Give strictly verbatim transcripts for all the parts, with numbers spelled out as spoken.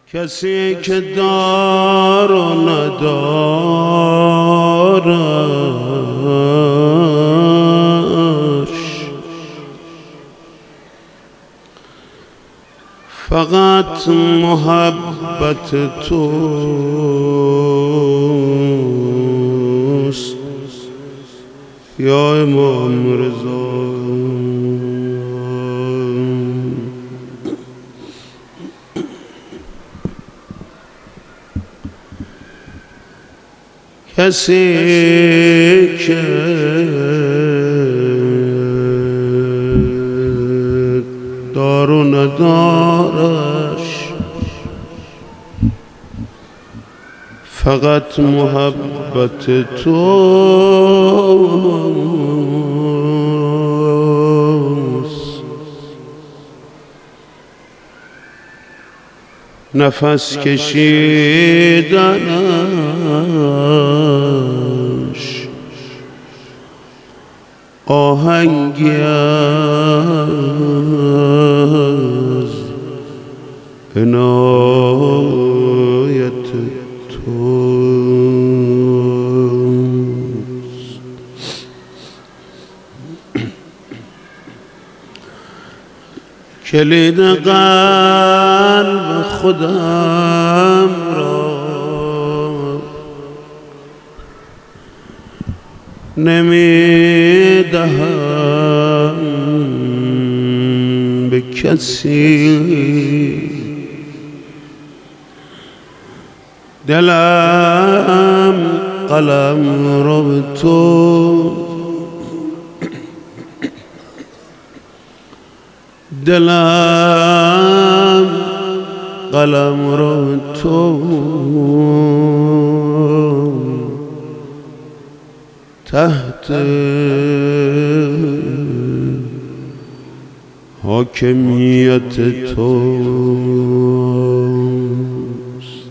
کسی که دار و ندارش فقط محبت توست یا امام رضا. کسی که دار و ندارش فقط محبت توست. نفس کشیدنش آهنگی از عنایت توست. کلید قلب خودم را نمی دهم به کسی، دلم قلم رو به تو، دلم قلم رو تو تحت حاکمیت توست.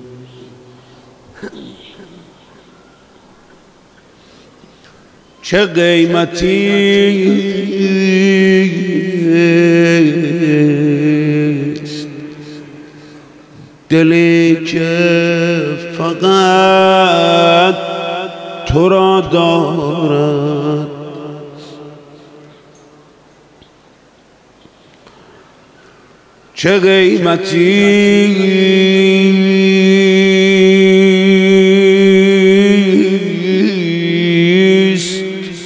چه قیمتی دلی که فقط تو را دارد، چه قیمتی است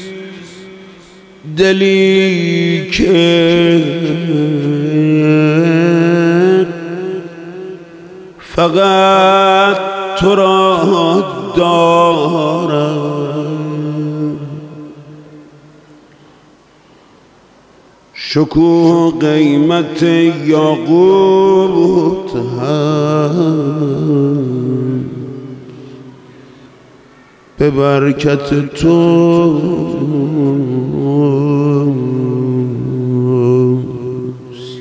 دلی که فقط تو را دارد. شکوه قیمت یاقوت هم به برکت توست.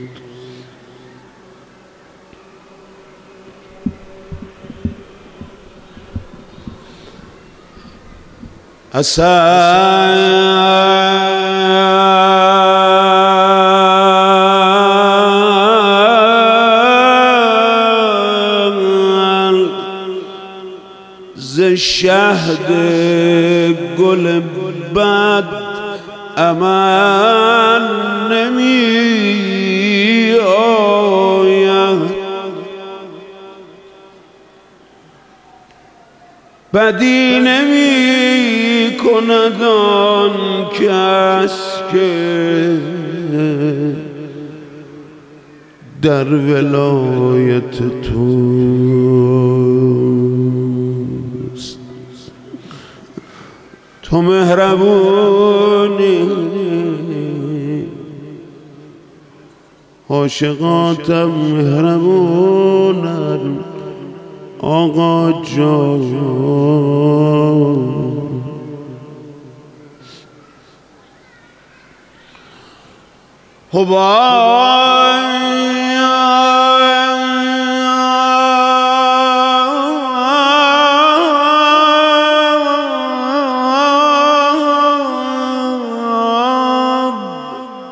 اصل ز شهد گل بد عمل نمی آید، بدی نمی کند آن کس که در ولایت توست. تو مهربونی عاشقاتم مهربونن آقا جان.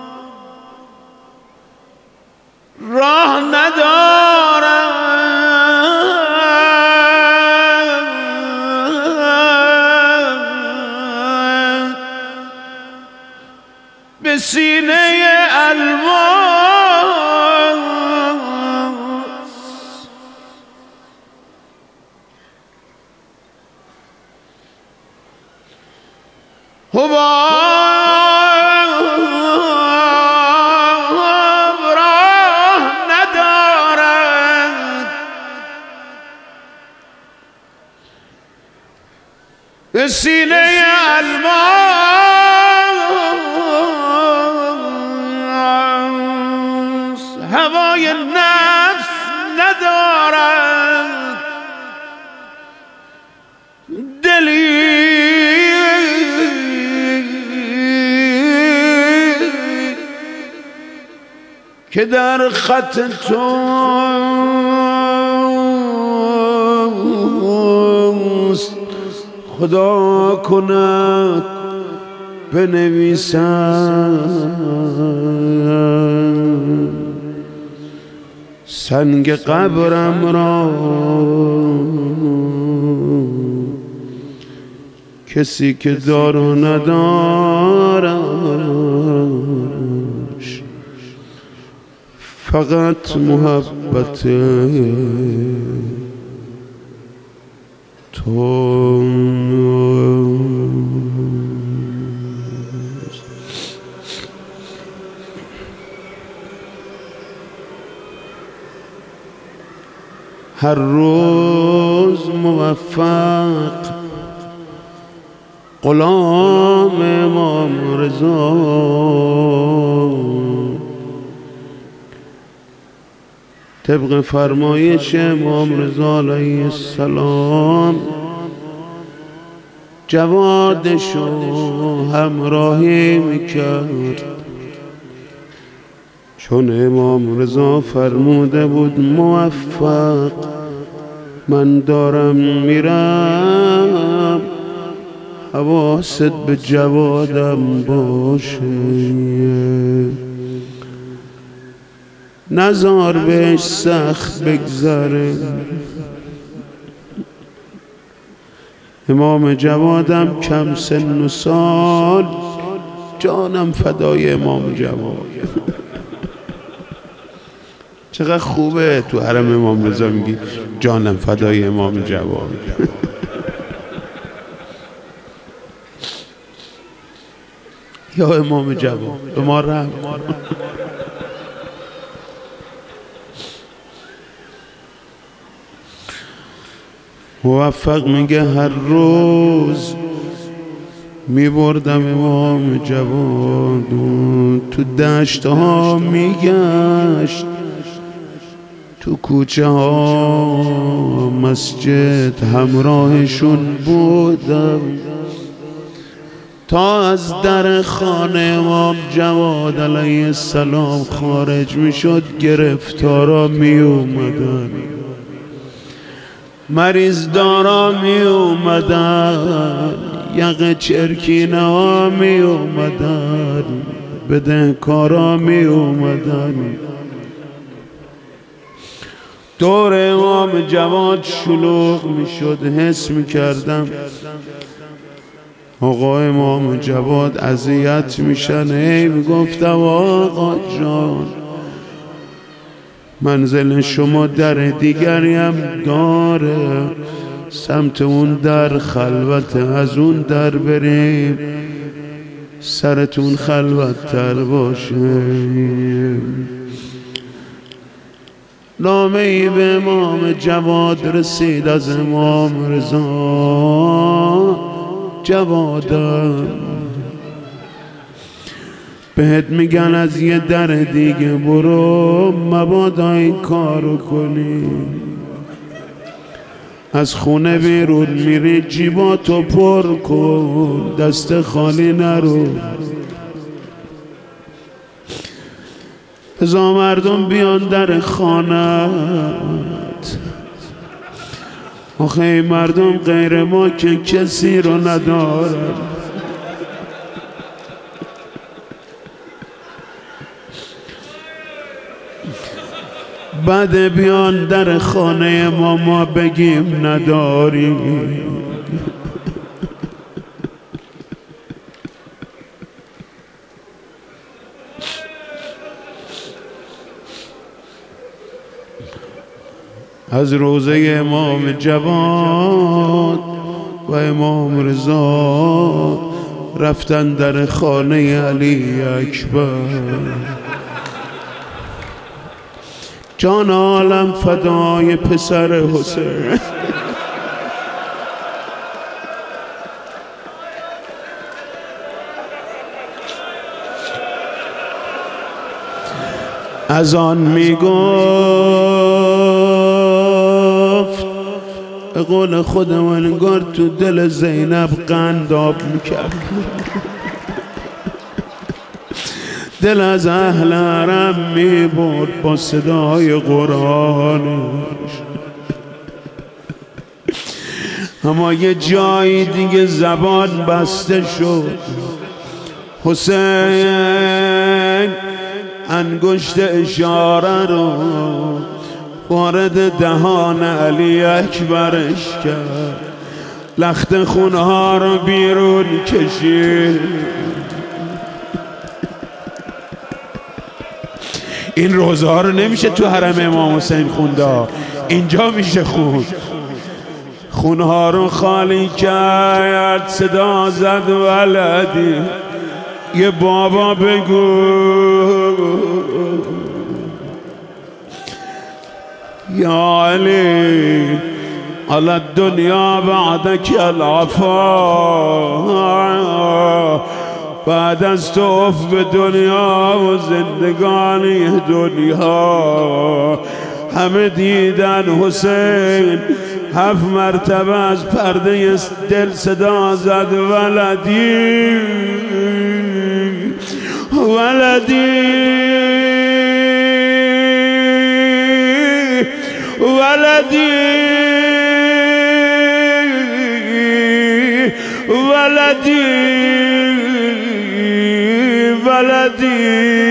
راه ندارم راه ندارد به سینه الماس هوای نفس ندارد دلی که در خط توست خدا کند بنویسم سنگ قبرم را کسی که دار و ندارش فقط محبت تو. هر روز موفق غلام امام رضا طبق فرمایش امام رضا علیه السلام جوادشو همراهی میکرد، چون امام رضا فرموده بود موفق من دارم میرم حواست به جوادم باشه، نزار بهش سخت بگذره. امام جوادم کم سن و سال، جانم فدای امام جواد. چقدر خوبه تو حرم امام رضا میگی جانم فدای امام جواد. یا امام جواد به ما رحم. موفق میگه هر روز میبردم امام جواد تو دشت ها میگشت، تو کوچه ها مسجد همراهشون بودم، تا از در خانه امام جواد علیه السلام خارج میشد گرفتارا می اومدن، مریض دارا می اومدن، یقه چرکینه ها می اومدن، بدهکارا می اومدن. دور امام جواد شلوغ می شد، حس می کردم آقا امام جواد اذیت میشن. ای می گفتم آقا جان منزل شما در دیگری هم داره، سمت اون در خلوت، از اون در بریم سرتون خلوت تر باشه. نامه ای به امام جواد رسید از امام رضا. جوادم بهت میگن از یه در دیگه برو، مبادا این کارو کنی. از خونه بیرون میری جیباتو پر کن، دست خالی نرو. بذار مردم بیان در خانت، آخه این مردم غیر ما که کسی رو ندارن. بعد بیان در خانه ما ما بگیم نداریم. از روزه امام جواد و امام رضا رفتن در خانه علی اکبر. جان عالم فدای پسر حسین. از آن میگفت به قول خودم انگار تو دل زینب قنداب میکرد. دل از اهل حرم میبرد با صدای قرآنش. اما یه جایی دیگه زبان بسته شد. حسین انگشت اشاره رو وارد دهان علی اکبرش کرد، لخت خونها رو بیرون کشید. این روزه ها رو نمیشه تو حرم امام حسین خونده، اینجا میشه خون. خونها رو خالی کرد، صدا زد ولدی یه بابا بگو یا علی علی الدنیا بعدک العفا. بعد از تو اف به دنیا و زندگانی دنیا. همه دیدن حسین هفت مرتبه از پرده دل صدا زد ولدی ولدی ولدی ولدی ولدی